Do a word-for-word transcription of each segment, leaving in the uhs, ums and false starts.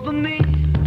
over me.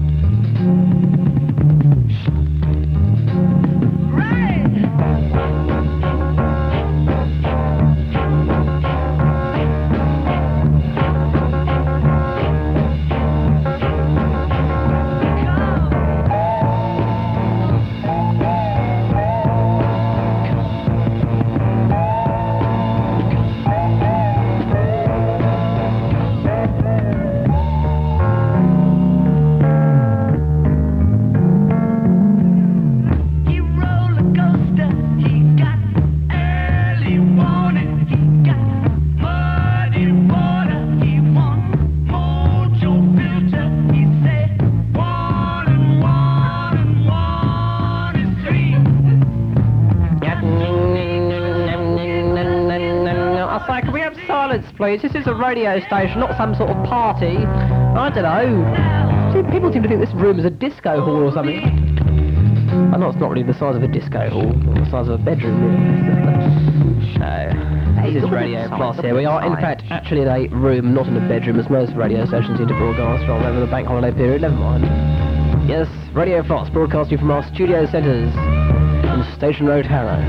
Please. This is a radio station, not some sort of party. I don't know. See, people seem to think this room is a disco hall or something. I know it's not really the size of a disco hall, or the size of a bedroom room. No. This is Radio Plus here. We are, in fact, actually in a room, not in a bedroom, as most radio stations seem to broadcast from over the bank holiday period. Never mind. Yes, Radio Plus, broadcasting from our studio centres in Station Road, Harrow.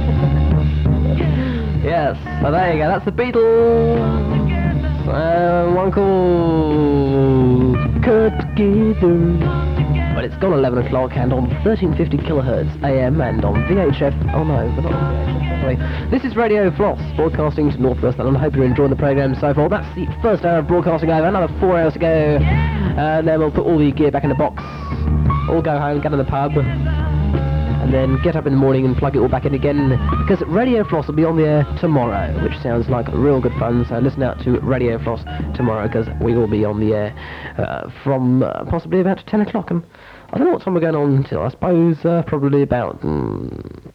Yes, so there you go, that's the Beatles. Uh, one called Cut Together. Well, it's gone eleven o'clock and on thirteen fifty kilohertz A M and on V H F. Oh no, we're not on V H F. Anyway, this is Radio Floss, broadcasting to North West London. I hope you're enjoying the programme so far. That's the first hour of broadcasting over, another four hours to go. And then we'll put all the gear back in the box. All go home, get in the pub. And then get up in the morning and plug it all back in again, because Radio Floss will be on the air tomorrow, which sounds like real good fun. So listen out to Radio Floss tomorrow, because we will be on the air uh, from uh, possibly about ten o'clock. And I don't know what time we're going on until. I suppose uh, probably about mm,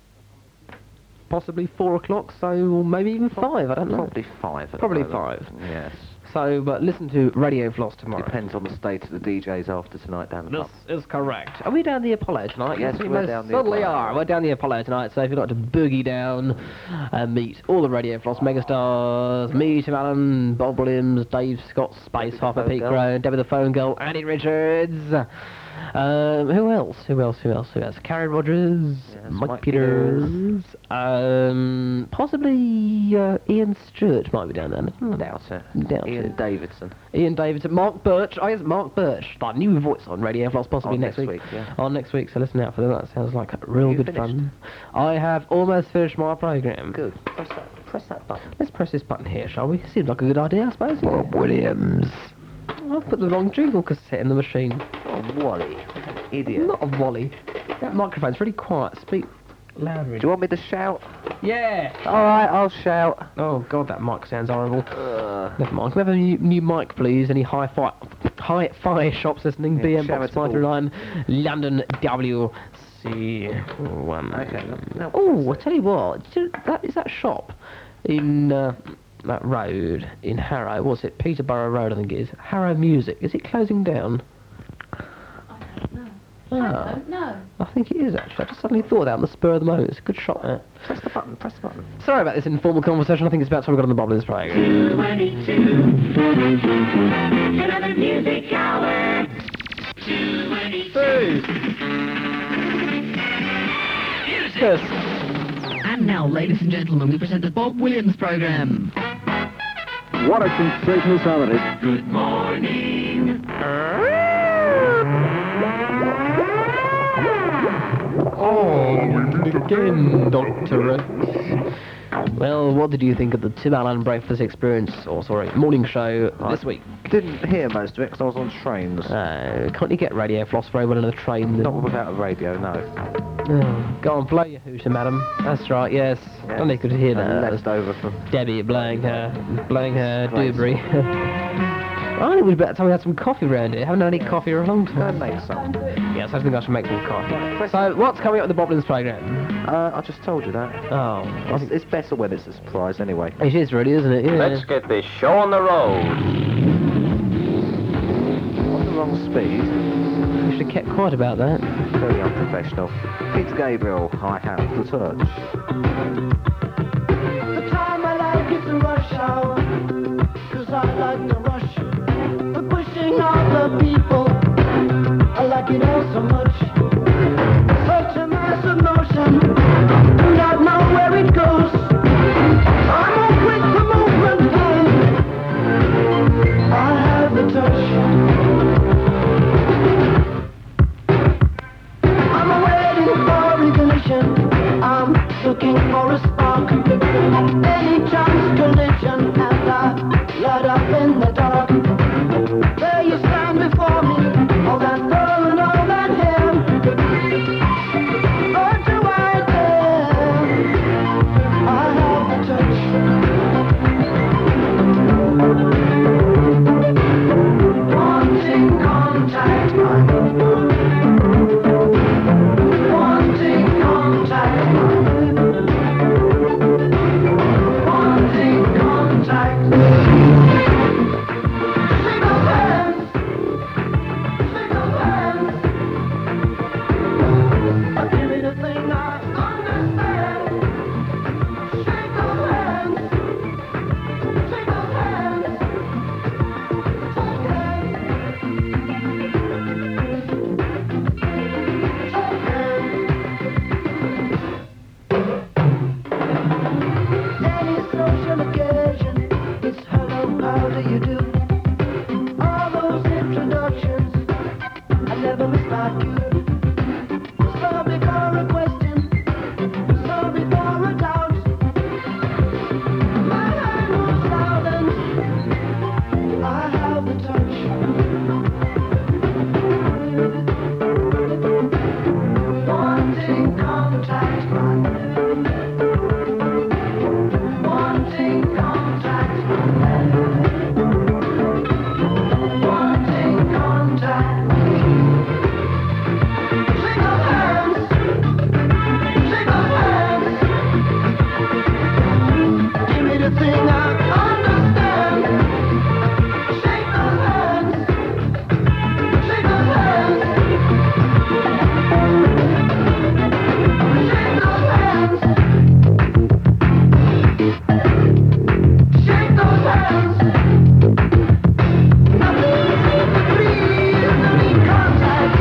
possibly four o'clock. So maybe even five. I don't know. Probably five. Probably five. Yes. So, but listen to Radio Floss tomorrow. Depends on the state of the D Js after tonight down the This pub. is correct. Are we down the Apollo tonight? Yes, we we're most down the certainly Apollo. are. We're down the Apollo tonight, so if you'd like to boogie down and meet all the Radio Floss megastars, me, Tim Allen, Bob Williams, Dave Scott, Space, Harper Pete Crone, Debbie the Phone Girl, Andy Richards. Um, who else? Who else? Who else? Who else? Karen Rogers, Yes, Mike, Mike Peters, Peters. um, possibly uh, Ian Stewart might be down there. Hmm. Doubt it. Doubt Ian it. Davidson. Ian Davidson, Mark Birch. Oh yes, Mark Birch. That new voice on Radio Floss possibly On next, next week. week, yeah. On next week, so listen out for that. That sounds like real You good finished? fun. I have almost finished my programme. Good. Press that, press that button. Let's press this button here, shall we? Seems like a good idea, I suppose. Bob Williams. I've put the wrong jingle cassette in the machine. Oh, Wally. Idiot. Not a Wally. That microphone's really quiet. Speak louder. Do you want me to shout? Yeah. Alright, I'll shout. Oh God, that mic sounds horrible. Uh, Never mind. Can we have a new, new mic, please? Any hi-fi, hi-fi shops listening? Yeah, B M Box charitable. five three nine, London W C one. Okay, no, Oh, I tell you what. do you- That is that shop in uh, that road in Harrow. What's it? Peterborough Road, I think it is. Harrow Music. Is it closing down? I Oh, don't know. I think it is actually. I just suddenly thought that on the spur of the moment. It's a good shot there. press the button, press the button. Sorry about this informal conversation. I think it's about time we got on the bubble of this program. Another music hour. Two. Yes. And now, ladies and gentlemen, we present the Bob Williams program. What a sensational sound it is. Good morning. Oh, again, Doctor X. Well, what did you think of the Tim Allen Breakfast Experience, or sorry, morning show this week? Didn't hear most of it because I was on trains. Uh, can't you get Radio Floss very well in a train? Then? Not without a radio, no. Oh, go on, blow your hooter, madam. That's right, yes. Yes. Only could hear And that. left over from... Debbie blowing her, blowing her Disgraceful. doobry. I think it was about time we had some coffee around here. Haven't had any coffee for a long Go time. and make some. Yes, I think I should make some coffee. So, what's coming up with the Boblins programme? Uh, I just told you that. Oh, I It's, think it's better when it's a surprise anyway. it is really, isn't it? Yeah. Let's get this show on the road. On the wrong speed. We should have kept quiet about that. Very unprofessional. It's Gabriel. I have the touch. The time I like is the rush hour, 'cause I like to rush. The pushing of the people like it all so much. Such a massive motion, do not know where it goes. I'm all quick to movement, I have the touch. I'm waiting for ignition, I'm looking for a spark. Any chance collision, and I light up in the dark. There you stand before me, all that love and all that hair. What do I dare? I have the touch. Wanting contact, I'm wanting contact, wanting contact. Shake those hands, shake those hands. Give me the thing I understand. Shake those hands, shake those hands. Any social occasion, it's hello, how do you do? All those introductions, I never miss my cue. So before a question, so before a doubt, my hand moves loud and I have the touch. Wanting contact, wanting contact, wanting contact. Shake those hands, shake those hands. Give me the thing I understand. Shake those hands, shake those hands. Shake those hands. Shake those hands. Nothing seems to please, I need contact.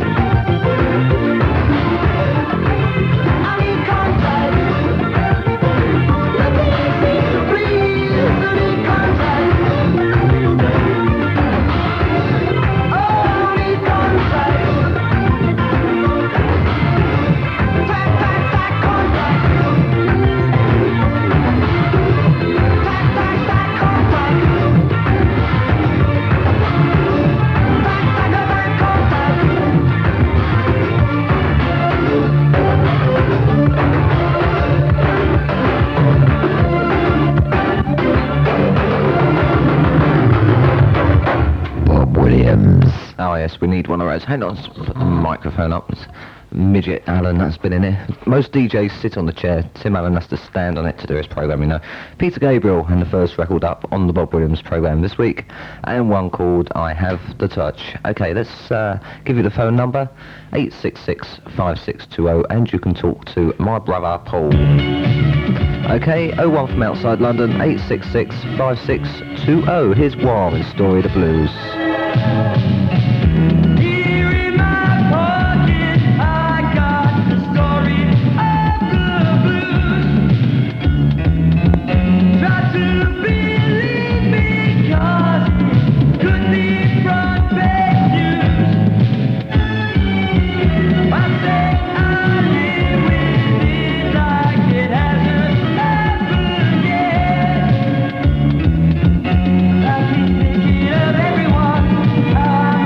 I need contact. Nothing seems to please, I need contact. Oh, I need contact. Tac, tac, tac, contact. Tac, tac, tac, contact. Tac, tac, tac, contact. Bob Williams. Oh yes, we need one of those. Hang on, let's put the microphone up. It's Midget Allen that's been in here. Most D Js sit on the chair. Tim Allen has to stand on it to do his programme, you know. Peter Gabriel and the first record up on the Bob Williams programme this week, and one called I Have the Touch. Okay, let's uh, give you the phone number, eight six six, five six two zero, and you can talk to my brother Paul. Okay, oh one from outside London, eight six six, five six two zero. Here's Warm in Story of the Blues. Here in my pocket, I got the story of the blues. Try to believe me, 'cause it could be front page news. I say I live with it like it hasn't happened yet. I keep thinking of everyone I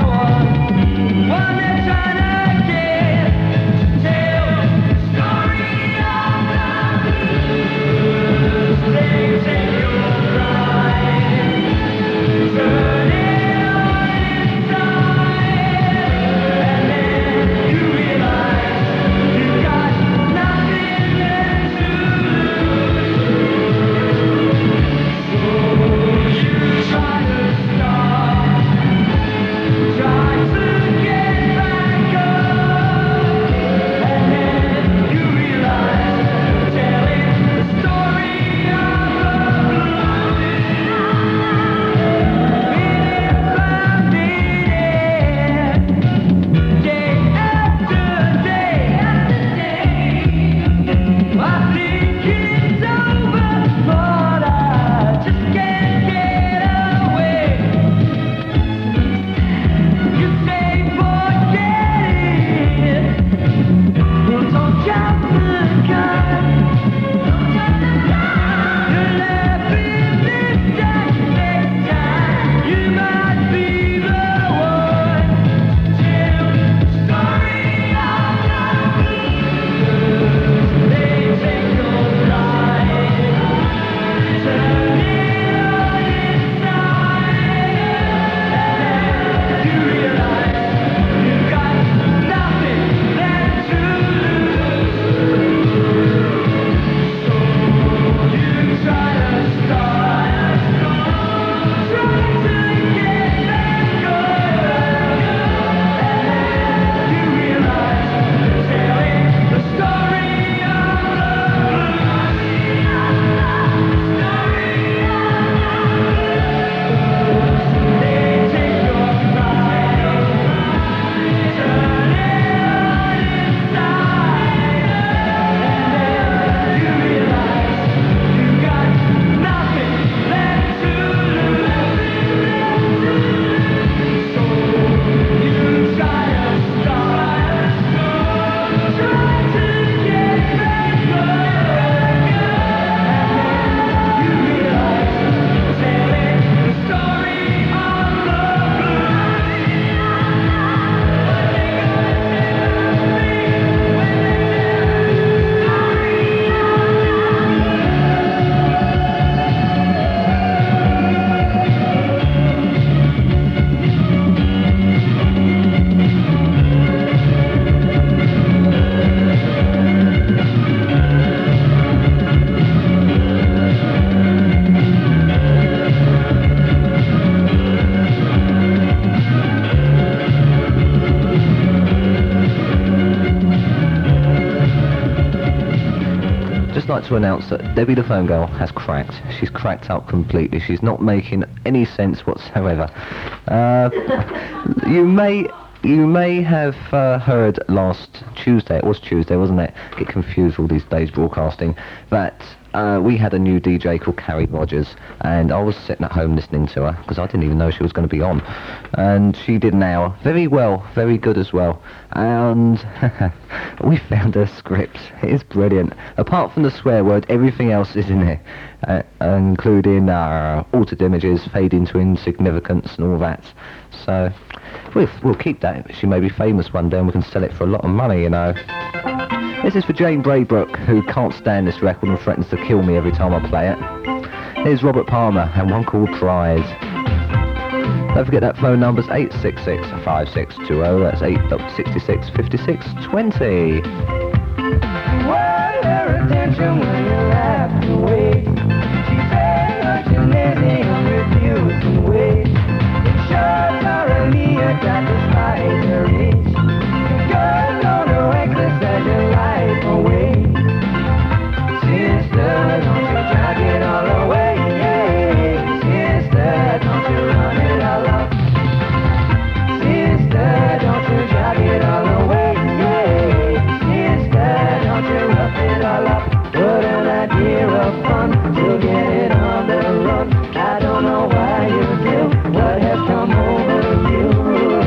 just like to announce that Debbie the Phone Girl has cracked. She's cracked up completely. She's not making any sense whatsoever. Uh, you may... You may have uh, heard last Tuesday, it was Tuesday, wasn't it? Get confused all these days broadcasting, that uh, we had a new D J called Carrie Rogers, and I was sitting at home listening to her, because I didn't even know she was going to be on. And she did an hour, very well, very good as well. And we found her script. It is brilliant. Apart from the swear word, everything else is in there, uh, including uh, altered images, fade into insignificance and all that. So... We'll, we'll keep that. She may be famous one day and we can sell it for a lot of money, you know. This is for Jane Braybrook, who can't stand this record and threatens to kill me every time I play it. Here's Robert Palmer and one called Pride. Don't forget that phone number's eight six six, five six two zero. That's eight six six, five six two zero. Why her attention when you laughed away? She said her gymnasium refused and wait. It shows her Aaliyah got despite her age. The girl on her reckless as your life away. Sister, don't you drag it all away, yeah. Sister, don't you run it all up. Sister, don't you drag it all away, yeah. Sister, don't you rough it all up. What an idea of fun to get it on the run. I don't know why you do what has come over you.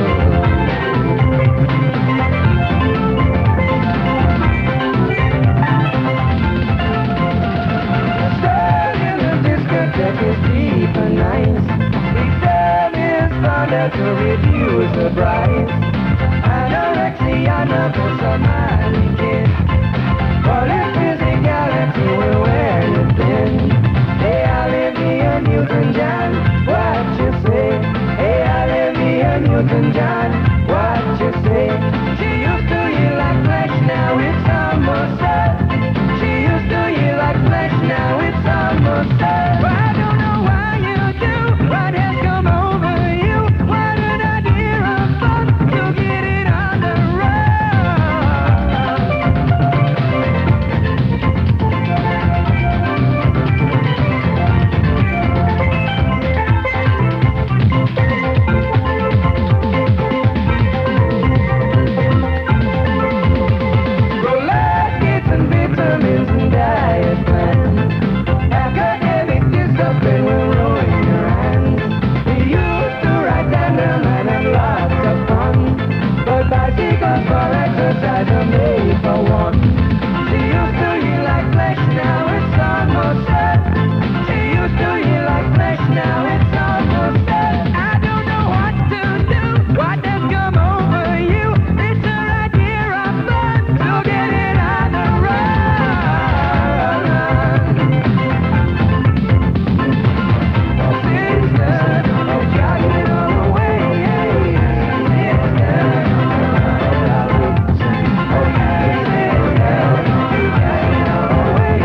Super nice. The exam is found out to refuse the prize. Anorexia, nothing so mighty kid. For this physicality will wear you thin. Hey, Olivia Newton-John, what you say? Hey, Olivia Newton-John, what you say? She used to eat like flesh, now it's almost sad. She used to eat like flesh, now it's almost sad. I don't know why you do what has come over you. What an idea of fun to get it on the run. Roll and vitamins and diet plans. Academic discipline will ruin your hands. We used to ride tandem and have lots of fun, but bicycles for exercise are made for one. She used to eat like flesh, now it's almost dead. She used to eat like flesh, now it's almost dead. I don't know what to do, what has come over you. It's her idea of fun to get it on the run. Sister, don't drag it all away, yeah. Sister, oh yeah, sister, don't drag it all away,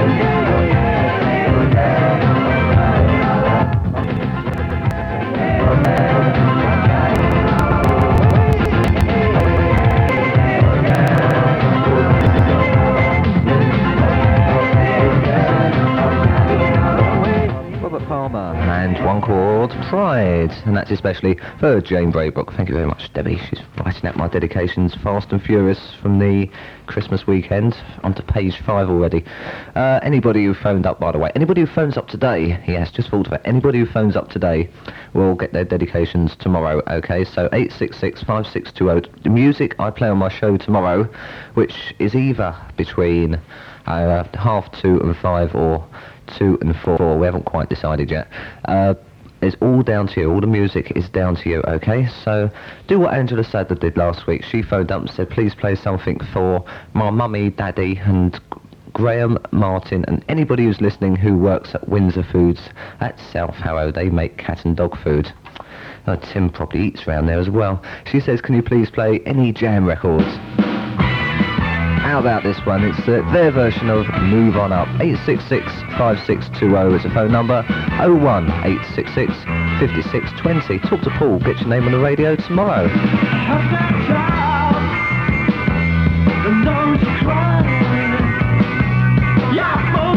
Robert Palmer and one called Pride, and that's especially for Jane Braybrook. Thank you very much, Debbie. She's writing out my dedications fast and furious from the Christmas weekend onto page five already. Uh, anybody who phoned up, by the way, anybody who phones up today, yes, just thought of it, anybody who phones up today will get their dedications tomorrow, okay? So eight six six, five six two zero. The music I play on my show tomorrow, which is either between uh, half two and five or two and four, we haven't quite decided yet. Uh, it's all down to you. All the music is down to you, okay? So do what Angela Sadler did last week. She phoned up and said, please play something for my mummy, daddy, and Graham, Martin, and anybody who's listening who works at Windsor Foods at South Harrow. They make cat and dog food. Uh, Tim probably eats around there as well. She says, can you please play any Jam records? How about this one? It's uh, their version of Move On Up. eight six six, five six two zero is the phone number. oh one, eight six six, five six two zero. Talk to Paul. Get your name on the radio tomorrow. How's that child? The nose crying. Yeah,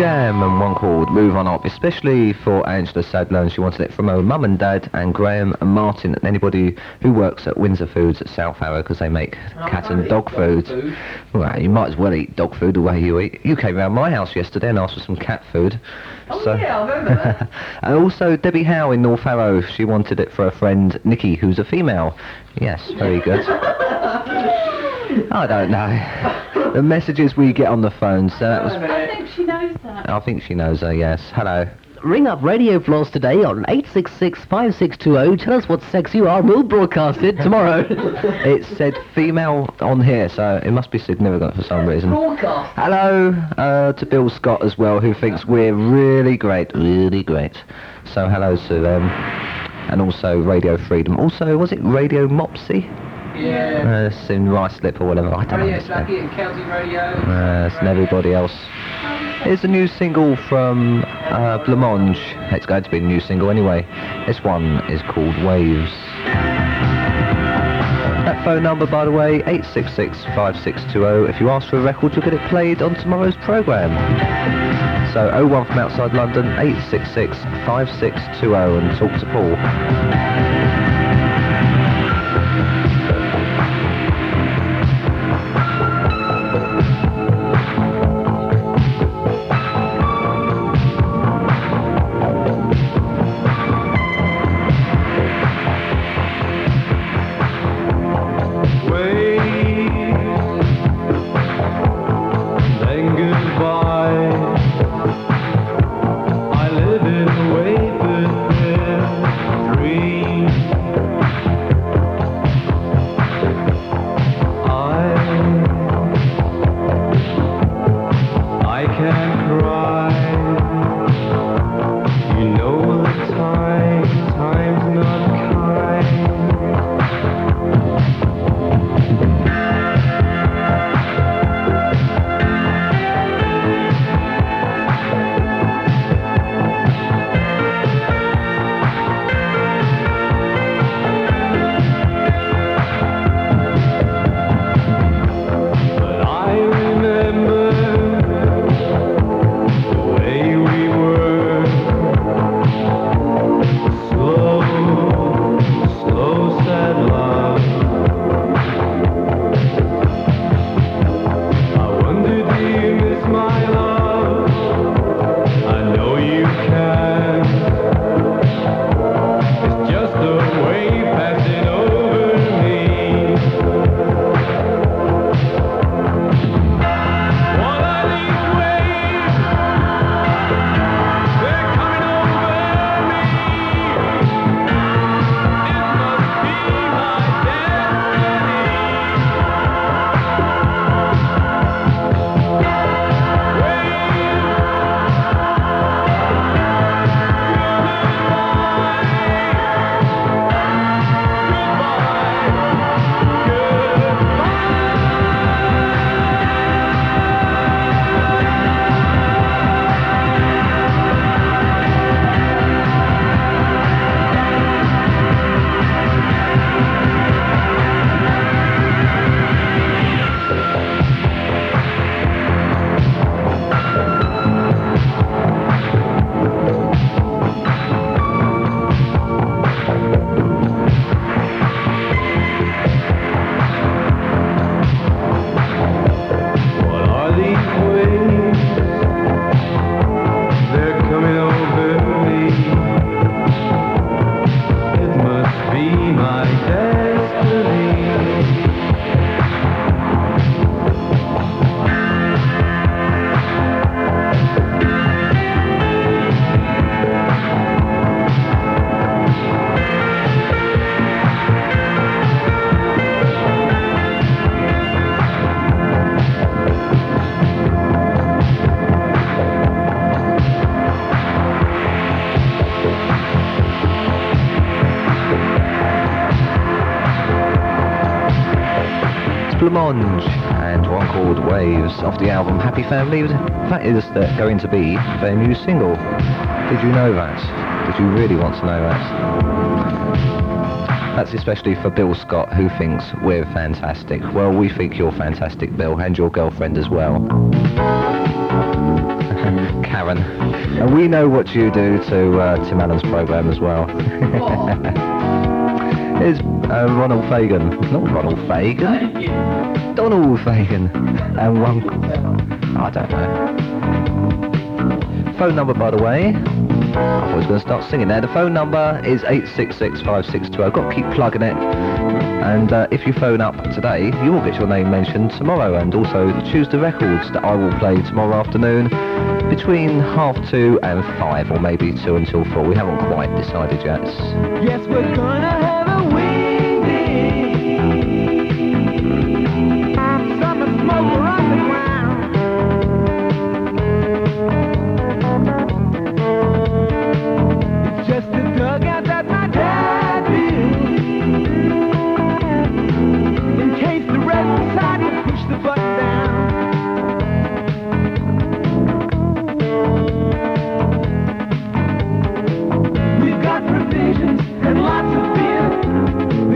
Jam and one called Move On Up, especially for Angela Sadler. She wanted it from her mum and dad and Graham and Martin and anybody who works at Windsor Foods at South Harrow, because they make cat and dog food. Well, you might as well eat dog food the way you eat. You came round my house yesterday and asked for some cat food. Oh so. Yeah, I remember that. And also Debbie Howe in North Harrow, she wanted it for her friend Nikki, who's a female. Yes, very good. I don't know. The messages we get on the phone, so that was... I think she knows that. I think she knows her, yes. Hello. Ring up Radio Floss today on eight six six, five six two zero. Tell us what sex you are and we'll broadcast it tomorrow. It said female on here, so it must be significant for some reason. Broadcast. Hello uh, to Bill Scott as well, who thinks we're really great, really great. So hello to them. And also Radio Freedom. Also, was it Radio Mopsy? Yeah. Uh, it's in Ruislip or whatever, I don't Radio understand. Slacky and County Radio. Uh, and everybody else. Here's a new single from uh, Blancmange. It's going to be a new single anyway. This one is called Waves. That phone number, by the way, eight six six, five six two zero. If you ask for a record, you'll get it played on tomorrow's programme. So oh one from outside London, eight six six, five six two zero, and talk to Paul. Blancmange and one called Waves off the album Happy Family. That is uh, going to be their new single. Did you know that? Did you really want to know that? That's especially for Bill Scott, who thinks we're fantastic. Well, we think you're fantastic, Bill, and your girlfriend as well. Karen. And we know what you do to uh, Tim Allen's programme as well. Here's uh, Ronald Fagan. Not Ronald Fagan. Donald Fagan. And one... I don't know. Phone number, by the way. I was going to start singing there. The phone number is eight six six, five six two. I've got to keep plugging it. And uh, if you phone up today, you will get your name mentioned tomorrow. And also choose the records that I will play tomorrow afternoon between half two and five, or maybe two until four. We haven't quite decided yet. Yes, we're gonna have a wing day. Summer smoke on the ground. It's just a dugout that my dad built in case the Reds decide to push the button down. We've got provisions and lots of beer.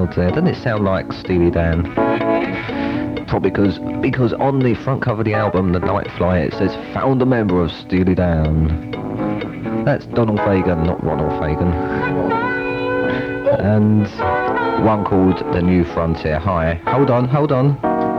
Oh dear, doesn't it sound like Steely Dan? Probably because because on the front cover of the album, The Night Flight, it says found a member of Steely Dan. That's Donald Fagen, not Ronald Fagen. And one called The New Frontier. Hi. Hold on, hold on.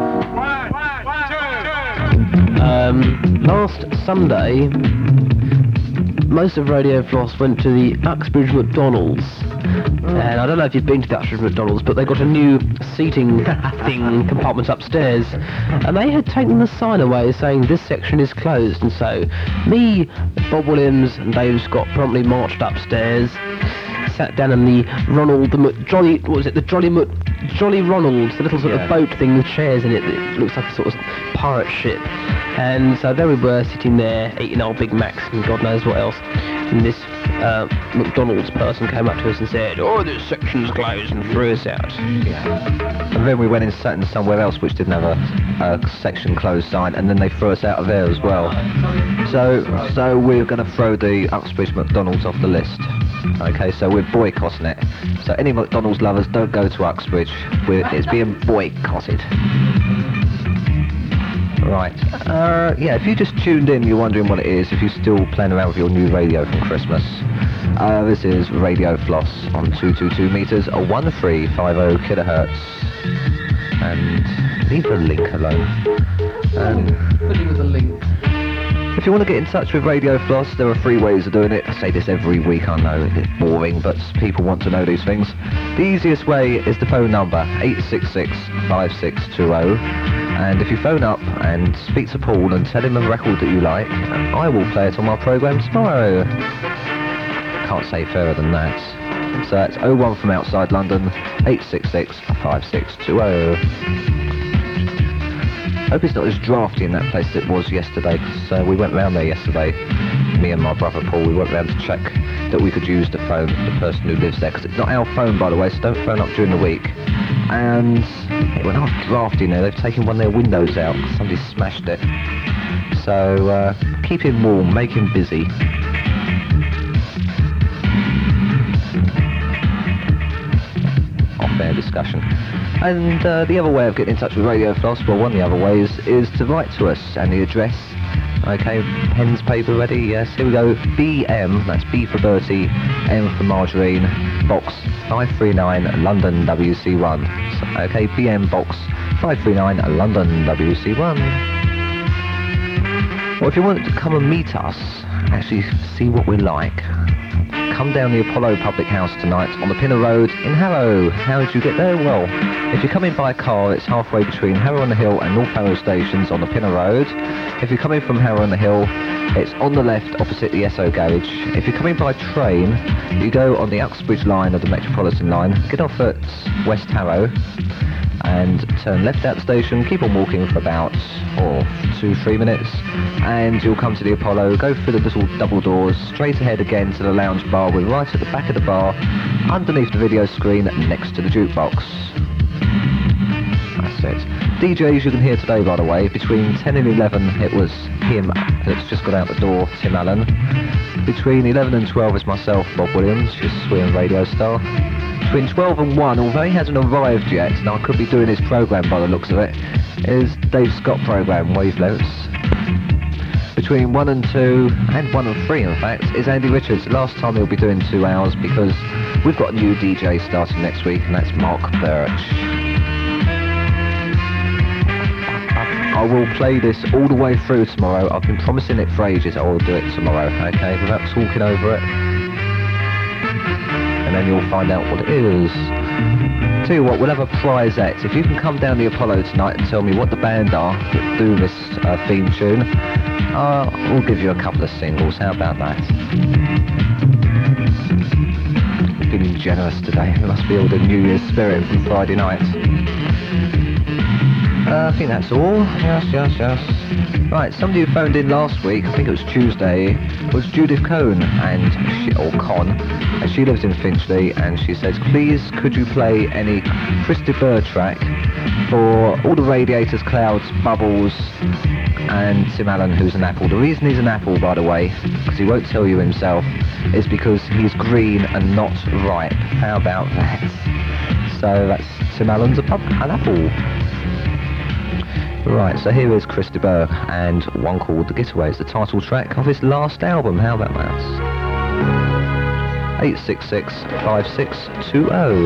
Um, last Sunday, most of Radio Floss went to the Uxbridge McDonald's. And I don't know if you've been to the Uxbridge McDonald's, but they got a new seating thing, compartment upstairs. And they had taken the sign away saying this section is closed. And so me, Bob Williams and Dave Scott promptly marched upstairs, sat down in the Ronald, the Mc- Jolly, what was it, the Jolly Mc- Jolly Ronald, the little sort Yeah. of boat thing with chairs in it that looks like a sort of pirate ship. And so there we were, sitting there, eating our Big Macs and God knows what else. And this uh, McDonald's person came up to us and said, oh, this section's closed, and threw us out. Yeah. And then we went and sat in somewhere else which didn't have a, a section closed sign, and then they threw us out of there as well. So, so we're going to throw the Uxbridge McDonald's off the list. Okay, so we're boycotting it. So any McDonald's lovers, don't go to Uxbridge. We're, it's being boycotted. Right. Uh, yeah, if you just tuned in, you're wondering what it is, if you're still playing around with your new radio from Christmas. Uh, this is Radio Floss on two twenty-two meters, a one three five zero kilohertz. And leave the link alone. And With a link. if you want to get in touch with Radio Floss, there are three ways of doing it. I say this every week, I know, it's boring, but people want to know these things. The easiest way is the phone number, eight six six, five six two zero. And if you phone up and speak to Paul and tell him a record that you like, I will play it on my programme tomorrow. Can't say fairer than that. So that's oh one from outside London, eight six six, five six two zero. Hope it's not as drafty in that place as it was yesterday, because uh, we went round there yesterday, me and my brother Paul, we went round to check that we could use the phone of the person who lives there, because it's not our phone, by the way, so don't phone up during the week. And it went off drafty in there. They've taken one of their windows out, somebody smashed it. So uh, keep him warm, make him busy. Off-air discussion. And uh, the other way of getting in touch with Radio Floss, well, one of the other ways is to write to us, and the address, okay, pens, paper ready, yes, here we go, B M, that's B for Bertie, M for Margarine, box five three nine, London W C one, so, okay, B M box five three nine, London W C one. Well, if you want to come and meet us, actually see what we're like, come down the Apollo Public House tonight on the Pinner Road in Harrow. How did you get there? Well, if you're coming by car, it's halfway between Harrow on the Hill and North Harrow stations on the Pinner Road. If you're coming from Harrow on the Hill, it's on the left opposite the Esso garage. If you're coming by train, you go on the Uxbridge line of the Metropolitan line, get off at West Harrow and turn left out the station, keep on walking for about oh, two, three minutes, and you'll come to the Apollo, go through the little double doors, straight ahead again to the lounge bar. We're right at the back of the bar, underneath the video screen, next to the jukebox. That's it. D Js you can hear today, by the way, between ten and eleven it was him that's just got out the door, Tim Allen. Between eleven and twelve is myself, Bob Williams, your Sweden radio star. Between twelve and one, although he hasn't arrived yet, and I could be doing his programme by the looks of it, is Dave Scott programme, Wavelengths. Between one and two, and one and three in fact, is Andy Richards. Last time he'll be doing two hours because we've got a new D J starting next week, and that's Mark Birch. I will play this all the way through tomorrow. I've been promising it for ages. I will do it tomorrow, okay, without talking over it. And then you'll find out what it is. Tell you what, we'll have a prizette. If you can come down the Apollo tonight and tell me what the band are that do this uh, theme tune, uh, we'll give you a couple of singles. How about that? Feeling generous today. It must be all the New Year's spirit from Friday night. Uh, I think that's all. Yes, yes, yes. Right, somebody who phoned in last week, I think it was Tuesday, was Judith Cohn, and she, or Con, and she lives in Finchley, and she says, please could you play any Christy Bird track for all the radiators, clouds, bubbles, and Tim Allen, who's an apple. The reason he's an apple, by the way, because he won't tell you himself, is because he's green and not ripe. How about that? So that's Tim Allen's A Pub and Apple. Right, so here is Chris de Burgh and one called The Getaway. It's the title track of his last album. How about that? eight six six, five six two zero.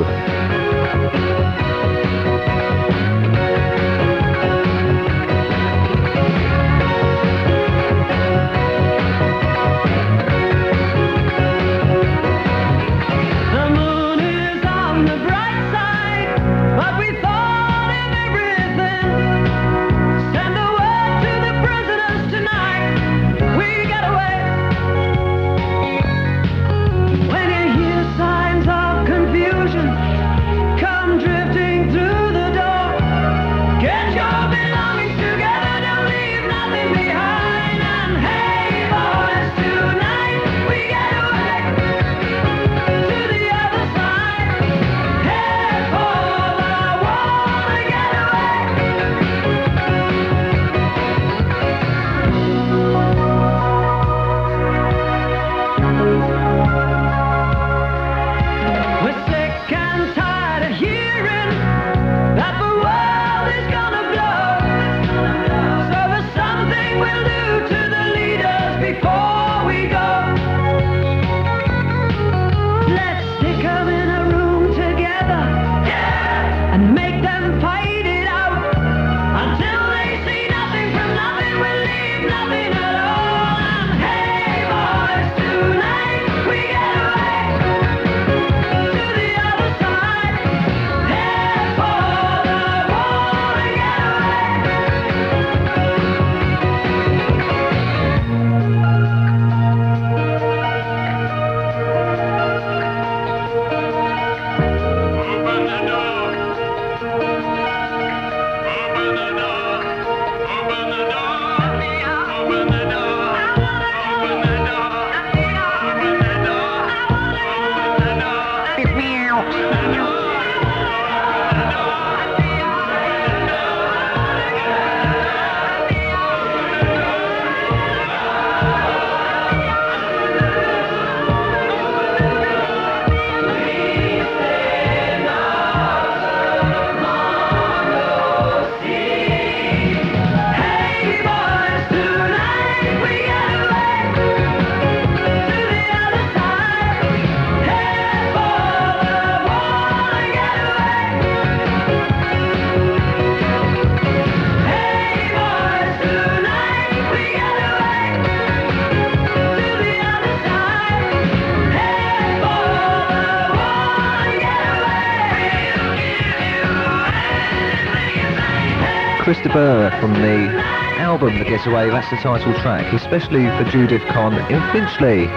Chris de Burgh from the album The Getaway, that's the title track, especially for Judith Conn in Finchley,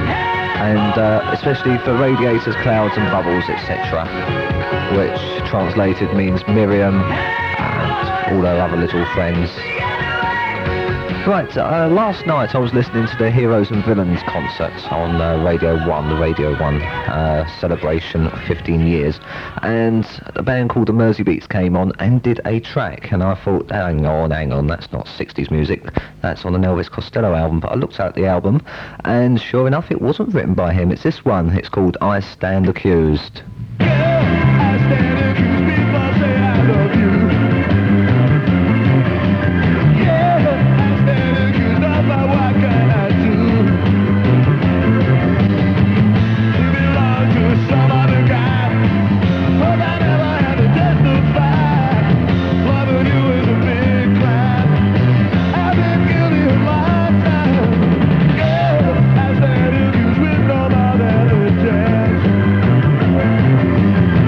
and uh, especially for Radiators, Clouds and Bubbles, et cetera, which translated means Miriam and all her other little friends. Right, uh, last night I was listening to the Heroes and Villains concert on uh, Radio one, the Radio one uh, celebration of fifteen years, and a band called the Mersey Beats came on and did a track, and I thought, hang on, hang on, that's not sixties music, that's on an Elvis Costello album. But I looked at the album, and sure enough, it wasn't written by him. It's this one. It's called I Stand Accused. I stand accused, people say I love you. What can I do? You belong to some other guy. Hope I never had to testify. Loving you is a big crime. I've been guilty of my time. Girl, I stand accused with no more than a chance.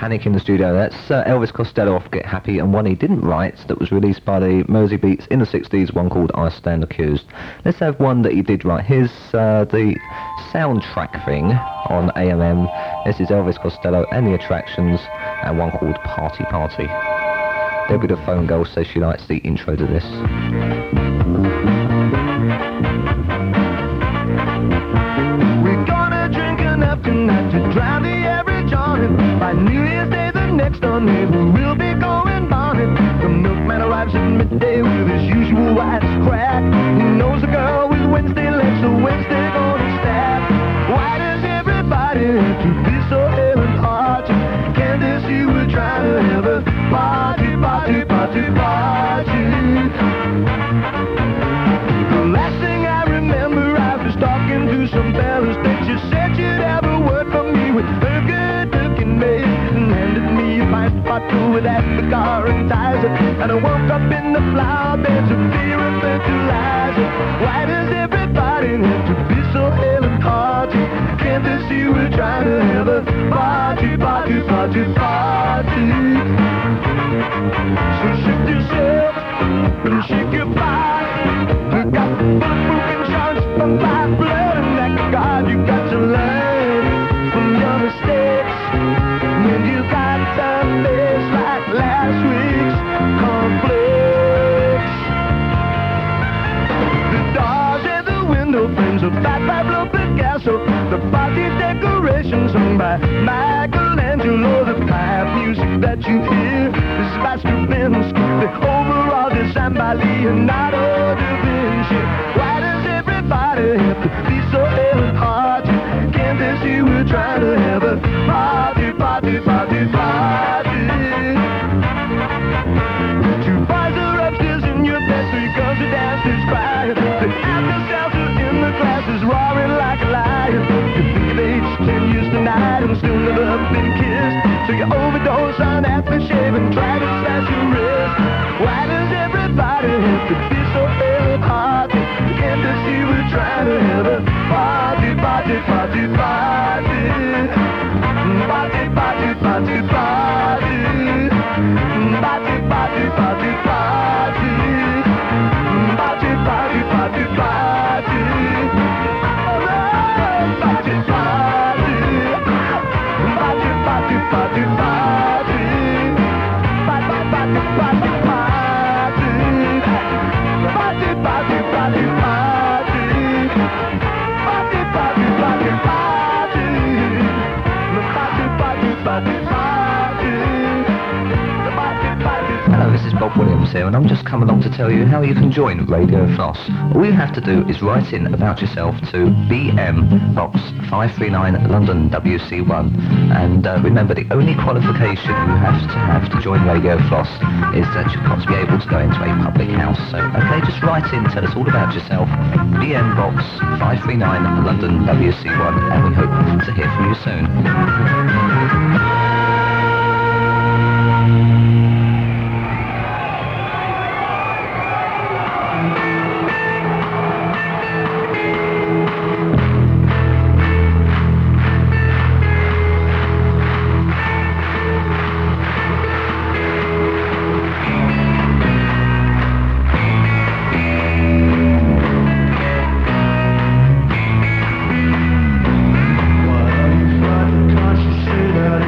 Panic in the Studio. That's uh, Elvis Costello off Get Happy, and one he didn't write that was released by the Mersey Beats in the sixties, one called I Stand Accused. Let's have one that he did write. Here's uh, the soundtrack thing on A M M. This is Elvis Costello and the Attractions, and one called Party Party. Debbie the Phone Girl says she likes the intro to this. We're gonna drink enough tonight to drown the average on it. By New Year's Day, the next door neighbor will be going bonnet. The milkman arrives at midday with his usual wisecrack. He knows a girl with Wednesday legs, so Wednesday gonna stab. Why does everybody have to be so ill and hard? Can't they see we're trying to have a party, party, party, party? The last thing I remember, I was talking to some fellas that you said you'd have a word from me with a good-looking maid, and handed me a pint bottle with Advocar and Tizer, and I woke up in the flower beds of fear and fertilizer. Why does everybody have to be so ill and hearty? Can't they see we're trying to have a party, party, party, party? So shift yourself and shake your body. You got the bulletproof insurance from my blood, and that God, you got to learn from your mistakes. When you got a face like last week's complex. The doors and the window frames of Fat Pablo Picasso, the party decorations hung by Michelangelo, the pipe music that you hear is by Stravinsky, the overall design by Leonardo da Vinci. Why does everybody have to be so ill and hearty? Can't they see we're trying to have a party, party, party, party? Two boys are upstairs in your bed, three girls are downstairs crying. The Alka-Seltzer in the glass is roaring like a lion. You think of age ten years tonight and still never been kissed, so you overdose on aftershave and try to slash your wrist. Why does everybody have to be so ill and hearty? Can't they see we're trying to have a party, party, party, party? Party, party, party, party. Party, party, party, party. Party, party, party, party. Party, party. Party, party, party, party. Party, party, party, party. Party, party, party, party. Party, party, party, party. Party, party, party, party. Hello, this is Bob Williams here, and I'm just coming along to tell you how you can join Radio Floss. All you have to do is write in about yourself to B M Box five three nine London W C one, and uh, remember, the only qualification you have to have to join Radio Floss is that you've got to be able to go into a public house. So, okay, just write in, tell us all about yourself, B M Box five three nine London W C one, and we hope to hear from you soon. Why are you frightened? Can't you see that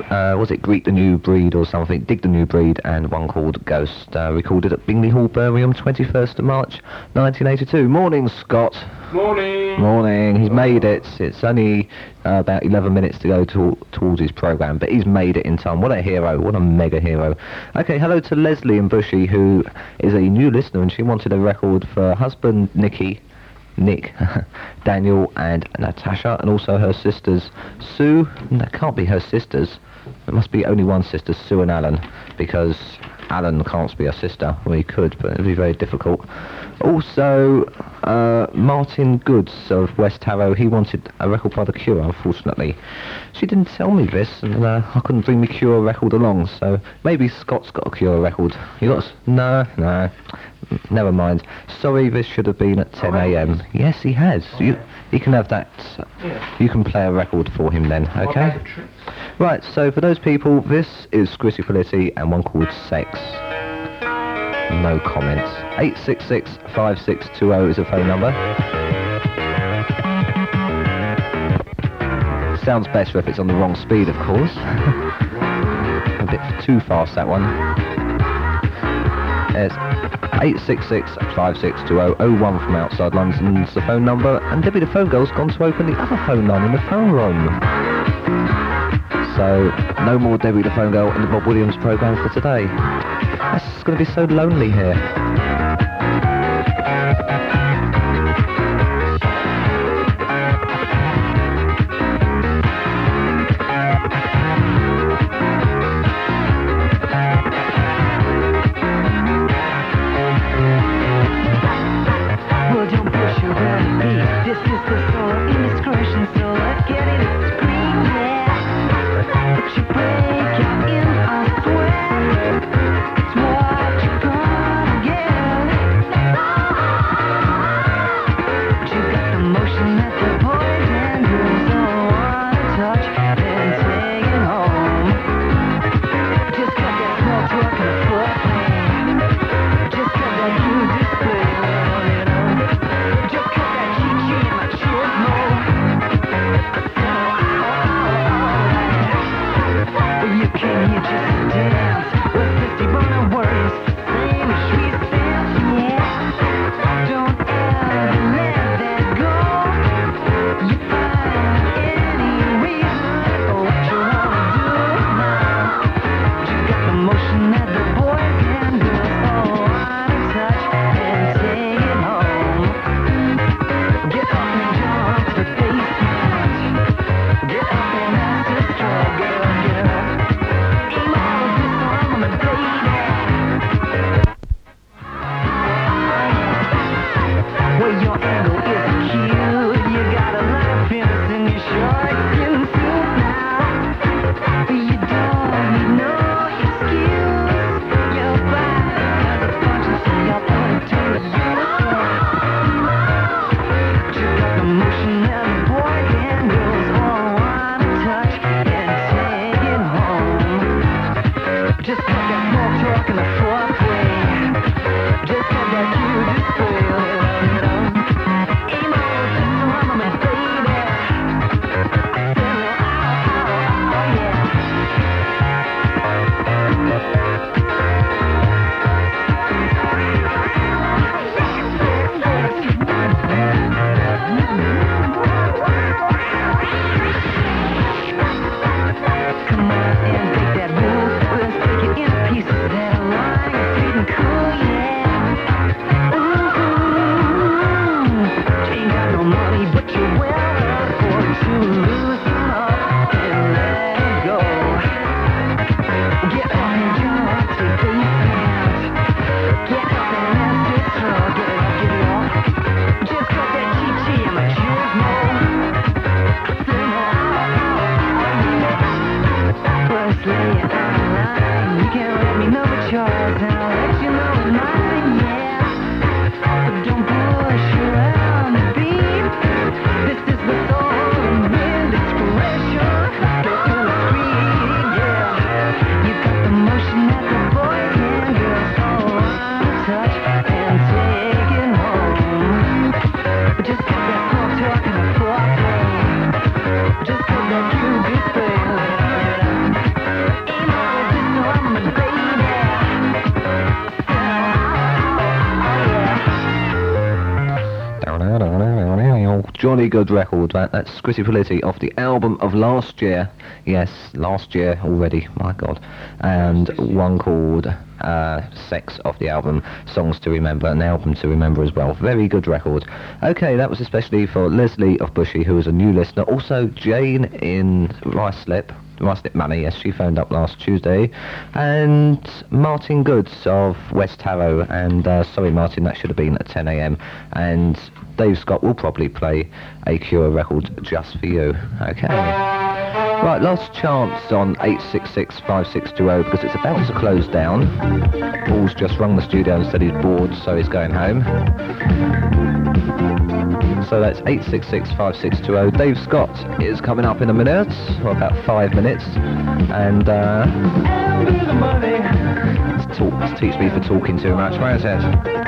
uh, was it Greet the New Breed or something? Dig the New Breed, and one called Ghost, uh, recorded at Bingley Hall, Birmingham, twenty-first of March, nineteen eighty-two. Morning, Scott. Morning. Morning. He's made it. It's only uh, about eleven minutes to go to, towards his programme, but he's made it in time. What a hero. What a mega hero. Okay, hello to Leslie and Bushy, who is a new listener, and she wanted a record for her husband, Nicky, Nick, Daniel and Natasha, and also her sisters, Sue. That can't be her sisters. It must be only one sister, Sue and Alan, because Alan can't be her sister. Well, he could, but it'd be very difficult. Also, uh, Martin Goods of West Harrow, he wanted a record by The Cure, unfortunately. She didn't tell me this, and uh, I couldn't bring the Cure record along, so maybe Scott's got a Cure record. You got... S- no, no. Never mind. Sorry, this should have been at ten a.m. Yes, he has. You, he can have that. You can play a record for him then, okay? Right, so for those people, this is Squishy Politti and one called Sex. No comments. eight six six, five six two zero is the phone number. Sounds better if it's on the wrong speed, of course. A bit too fast, that one. It's eight six six, five six two zero, oh one from outside London's the phone number, and Debbie the phone girl's gone to open the other phone line in the phone room. So, no more Debbie the phone girl in the Bob Williams programme for today. It's going to be so lonely here. jolly good record, that. That's Scritti Politti off the album of last year. Yes, last year already, my God. And one called uh, Sex off the album, Songs to Remember, an album to remember as well. Very good record. Okay, that was especially for Leslie of Bushy, who is a new listener. Also, Jane in Ruislip. Ruislip Money, yes, she phoned up last Tuesday. And Martin Goods of West Harrow. And uh, sorry, Martin, that should have been at ten a.m. And Dave Scott will probably play a Cure record just for you. Okay. Right, last chance on eight six six, five six two zero because it's about to close down. Paul's just rung the studio and said he's bored, so he's going home. So that's eight six six, five six two zero. Dave Scott is coming up in a minute, or about five minutes. And, uh... Let's, talk, let's teach me for talking too much. Where is it?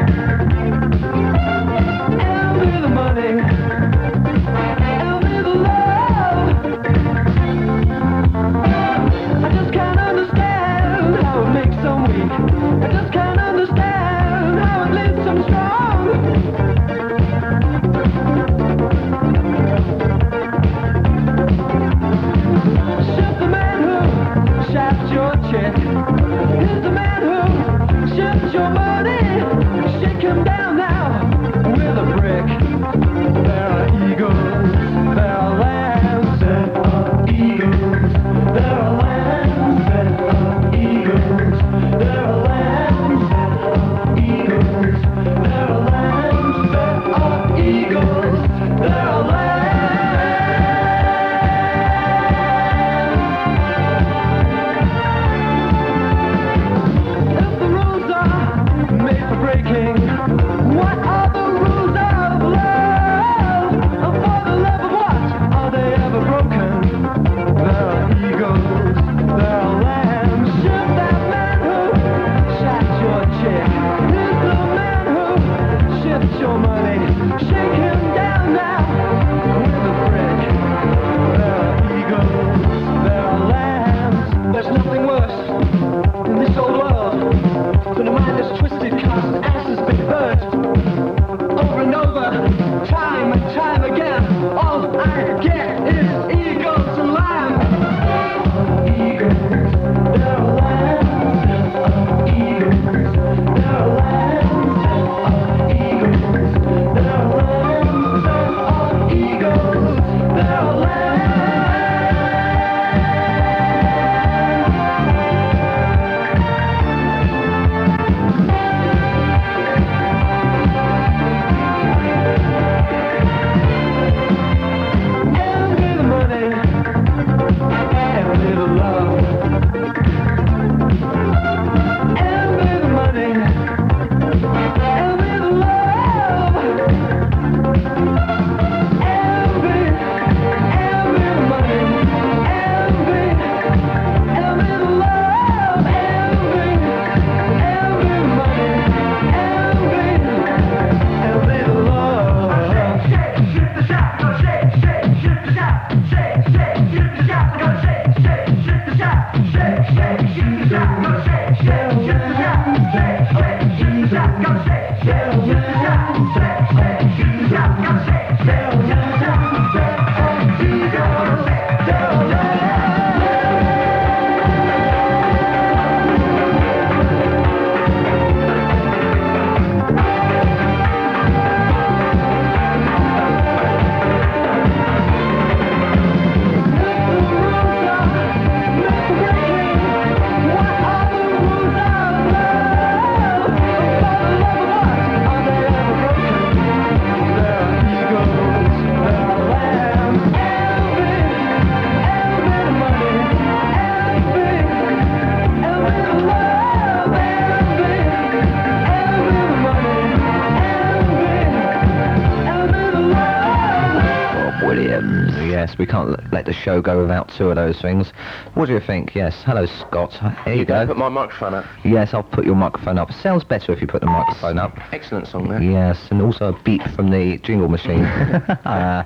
Yes, we can't l- let the show go without two of those things. What do you think? Yes. Hello, Scott. Here you go. Put my microphone up. Yes, I'll put your microphone up. Sounds better if you put the microphone up. Excellent song there. Yes, and also a beep from the jingle machine. uh,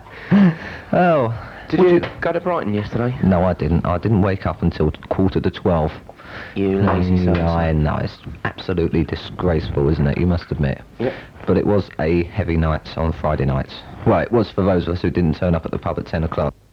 oh. Did you, you go to Brighton yesterday? No, I didn't. I didn't wake up until quarter to twelve. You lazy Mm, son. I know, it's absolutely disgraceful, isn't it? You must admit. Yep. But it was a heavy night on Friday night. Well, it was for those of us who didn't turn up at the pub at ten o'clock.